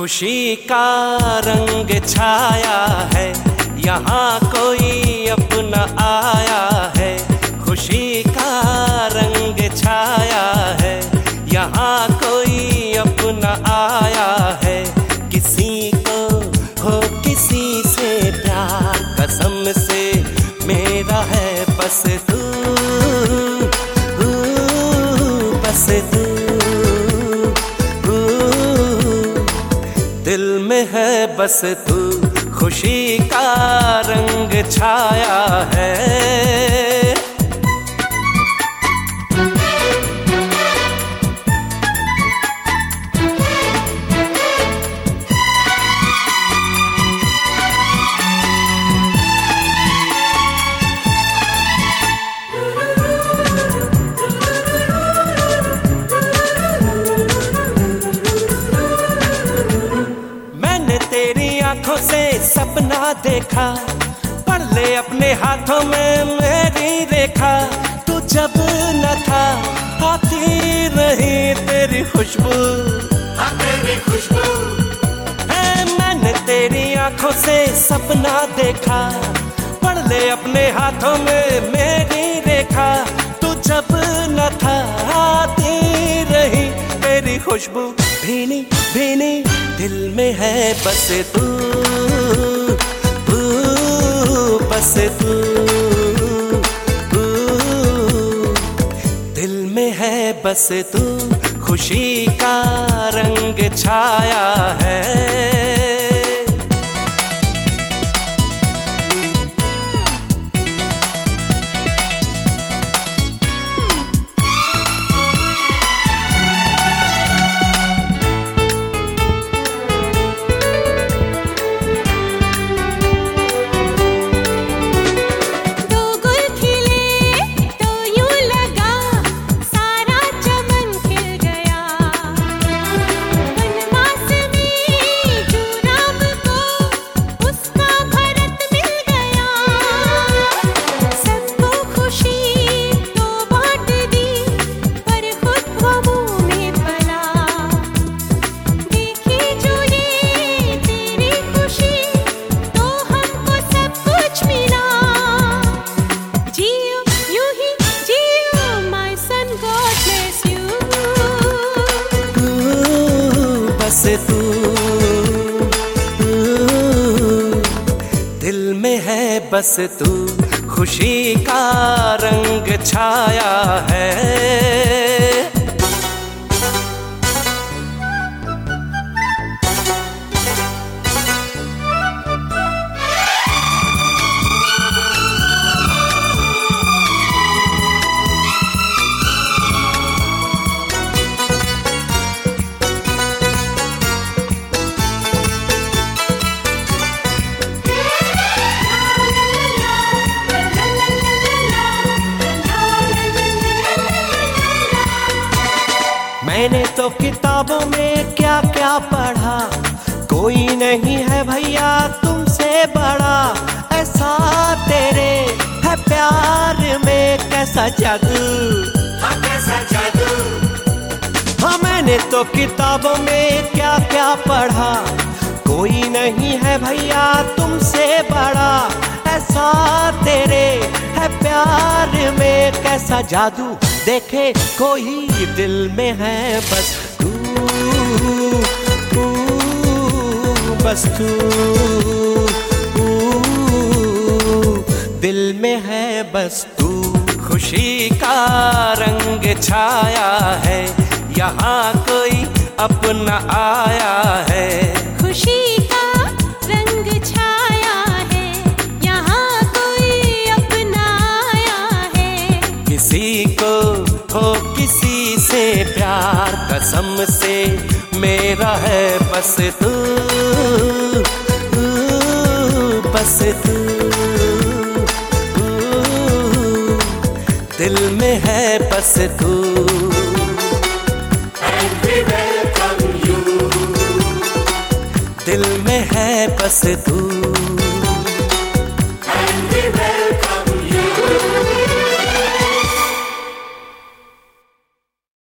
खुशी का रंग छाया है, यहाँ कोई अपना आया है। खुशी का रंग छाया है, यहाँ कोई अपना आया है। किसी को हो किसी से प्यार, कसम से मेरा है बस तू, बस तू। दिल में है बस तू, खुशी का रंग छाया है। तेरी आंखों से सपना देखा, पढ़ ले अपने हाथों में मेरी रेखा। तू जब न था आती रही तेरी खुशबू, तेरी खुशबू है। मैंने तेरी आंखों से सपना देखा, पढ़ ले अपने हाथों में मेरी रेखा। तू जब न था आती रही तेरी खुशबू, भीनी भीनी दिल में है बस तू, बस तू। दिल में है बस तू, खुशी का रंग छाया है। तू दिल में है बस तू, खुशी का रंग छाया है। मैंने तो किताबों में क्या क्या पढ़ा, कोई नहीं है भैया तुमसे बड़ा। ऐसा तेरे है प्यार में कैसा जादू, कैसा जादू। हाँ मैंने तो किताबों में क्या क्या पढ़ा, कोई नहीं है भैया तुमसे बड़ा। ऐसा तेरे है प्यार में कैसा जादू, देखे कोई दिल में है बस तू, बस तू। दिल में है बस तू, खुशी का रंग छाया है, यहाँ कोई अपना आया है। खुशी का रंग छाया है, यहाँ कोई अपना आया है। किसी को हो किसी से प्यार, कसम से मेरा है बस तू, बस तू। दिल में है बस तू, दिल में है बस तू।